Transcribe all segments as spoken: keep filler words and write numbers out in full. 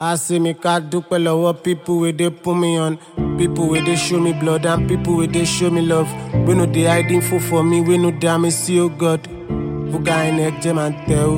I see me cat dupe lower people where they put me on. People where they show me blood and people where they show me love. We know they hiding for for me, we know damn it, see you God. Fuga in egg jam and tell.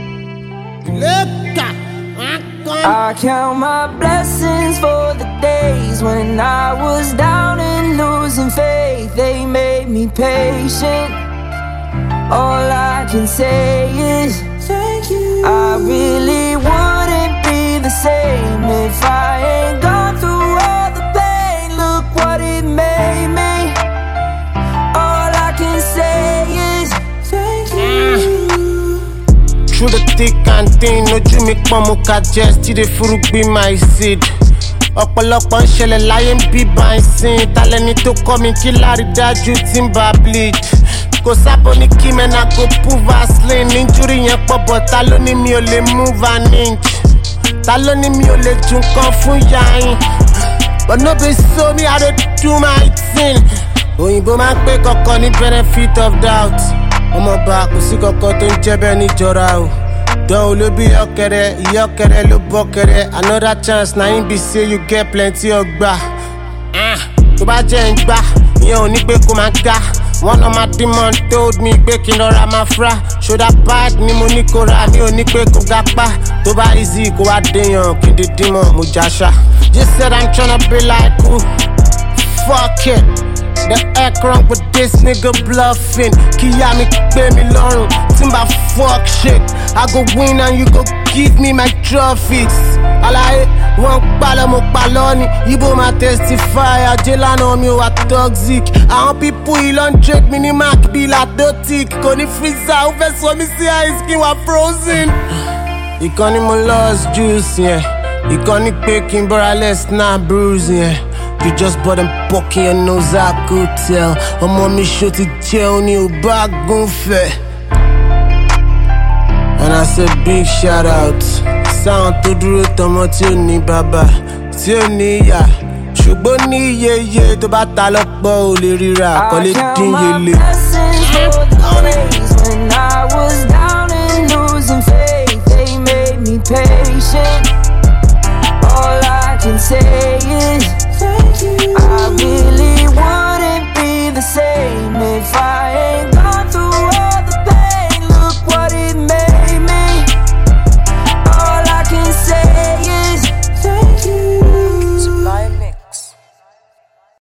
I count my blessings for the days when I was down and losing faith. They made me patient. All I can say is thank you. I really wouldn't be the same if I ain't gone through all the pain. Look what it made me. All I can say is thank you. Through the thick and thin, no you make mo ka jest to the fruit be my seed. Ọ̀pọ̀lọpọ̀ ń ṣẹlẹ̀ láyé ń bí bá ń sìn. Talẹ́ni tó kọ́ mi kí lárí dájú tí ń bá bleed. Kò sábò ní kí mẹ́nà go pull Vaseline. Injury yẹn pọ̀ bọ̀ ta ló ní mi ò lè move an inch. Ta ló ní mi ò lè ju nǹkan fún yàyín. But no be so me I dey do my thing. Òyìnbó máa ń pè kọ̀ọ̀kan ní benefit of doubt. Ọmọ bá kò sí kọ̀ọ̀kan tó ń jẹ́ bẹ́ẹ̀ níjọra o. Don't look be your kere, your kere, look bokere. Another chance, now you be say you get plenty of gba. Ah, to ba je ngba, yen o ni pe ko ma ga. One of my demons told me pe kin ora ma fra. Show that bad ni mo ni ko ra, mi o ni pe ko ga pa. To ba easy ko wa deyan, kin de demon mo jasha. Just said I'm tryna be like who? Fuck it. The act wrong with this nigga bluffing. Kiyami pay me lorun. Timba fuck shit. I go win and you go give me my trophies. Alaye, one palo mo paloni. Ibo ma testify. Ajelano mi wa toxic. Àwọn people ilon drink mini mac be lactotic. Koni freezer, ufe so mi see ice skin wa frozen. Ìkànnì mo lost juice, yeah. Ìkànnì pé kí n bọ́ra less na bruise, yeah. You just bought them poking your nose, I could tell. I'm on me show to tell you back gunfe. And I said big shout out. Sound to do it on what you need, baba. Tí ní ya. Ṣùgbọ́n ní iye tó bá ta lọ́pọ̀ ò lè ríra. Kọ́lé dín yẹlé.